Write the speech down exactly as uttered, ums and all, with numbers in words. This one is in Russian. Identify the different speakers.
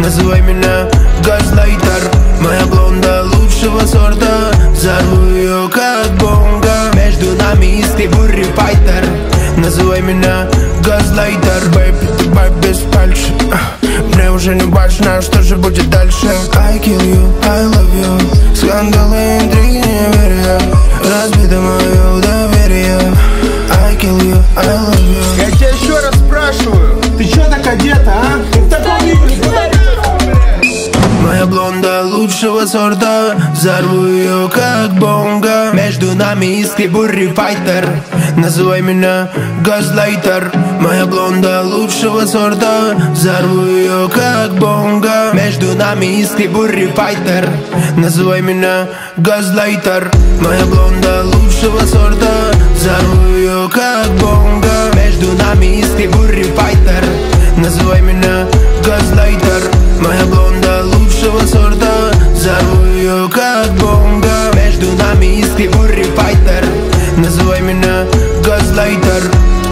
Speaker 1: называй меня газлайтер. Моя блонда лучшего сорта, взорву ее как бомба. Между нами истый бурри файтер, называй меня газлайтер. Бэйби, ты бай без фальши, мне уже не важно, что же будет дальше. I kill you, I love you, скандалы, интриги, неверия, разбито мое доверие. I kill you, I love you.
Speaker 2: Я тебя еще раз спрашиваю, ты че так одета, а? Ты в таком виде никуда не...
Speaker 1: Моя блонда лучшего сорта, взорву ее как бомба. Между нами искры бурри файтер, называй меня газлайтер. Моя блонда лучшего сорта, взорву ее как бомба. Между нами искры бурри файтер, называй меня газлайтер. Моя блонда лучшего сорта, взорву ее как бомба. Между нами искры бурри файтер, называй меня газлайтер. Моя блонда лучшего сорта, взорву ее как бомба. Между нами искры бурри файтер, называй меня газлайтер.